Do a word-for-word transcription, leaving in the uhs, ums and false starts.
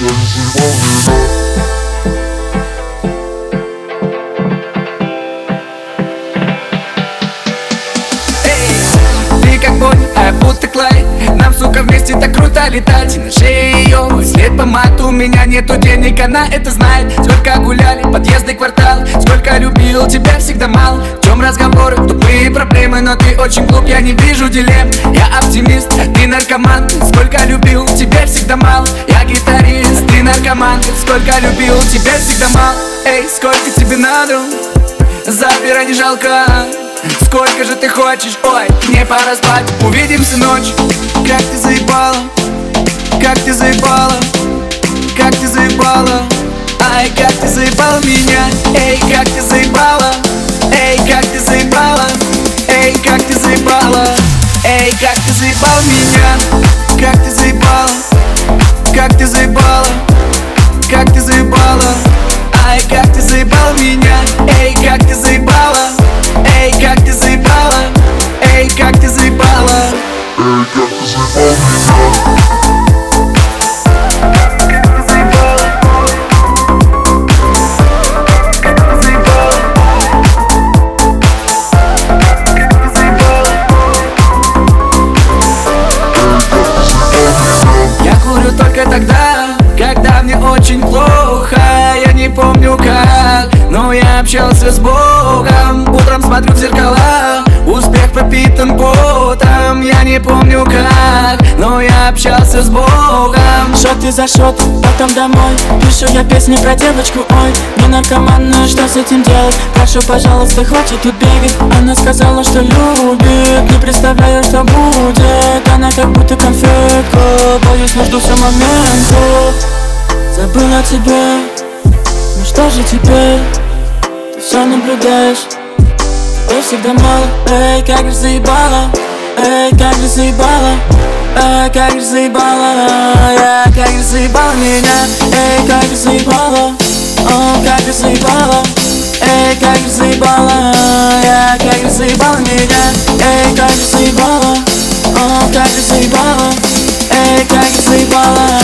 Ты как Бонни, а я будто Клайд. Нам, сука, вместе так круто летать. На шее ее мой след помад. У меня нету денег, она это знает. Сколько гуляли, подъезды, квартал. Сколько любил, тебя всегда мало. В чем разговоры, тупые проблемы. Но ты очень глуп, я не вижу дилемм. Я оптимист, ты наркоман. Сколько любил, тебя всегда мало. Я гитарист, ты наркоман. Сколько любил, тебя всегда мало. Эй, сколько тебе надо? Забирай, не жалко. Сколько же ты хочешь? Ой, мне пора спать. Увидимся ночью. Как ты заебала, как ты заебала, как ты заебала. Ай, как ты заебала меня. Эй, как ты заебала. Эй, как ты заебала. Эй, как ты заебала. Эй, как ты заебала меня. Как ты заебала, как ты заебала, как ты заебала. Ай, как ты заебала меня. Эй, как ты заебала. Эй, как ты заебала. Эй, как ты заебала. Эй, как ты заебала меня. Только тогда, когда мне очень плохо. Я не помню как, но я общался с Богом. Утром смотрю в зеркала, успех пропитан потом. Я не помню как, но я общался с Богом. Шоты за шот, потом домой. Пишу я песни про девочку, ой. Не наркоман, ну что с этим делать? Прошу, пожалуйста, хватит тут бегать. Она сказала, что любит, не представляю, что будет. Она как будто конфетка, боюсь, но жду все момента. Забыла о тебе, ну что же теперь? Ты все наблюдаешь, ты всегда мало. Эй, как же заебала, эй, как же заебала. Эй, как же заебала, я, как же заебала меня. Эй, как же заебала, о, как же заебала. Эй, как же заебала, я, как же заебала меня. Эй, как же заебала, о, как же заебала. Эй, как же заебала.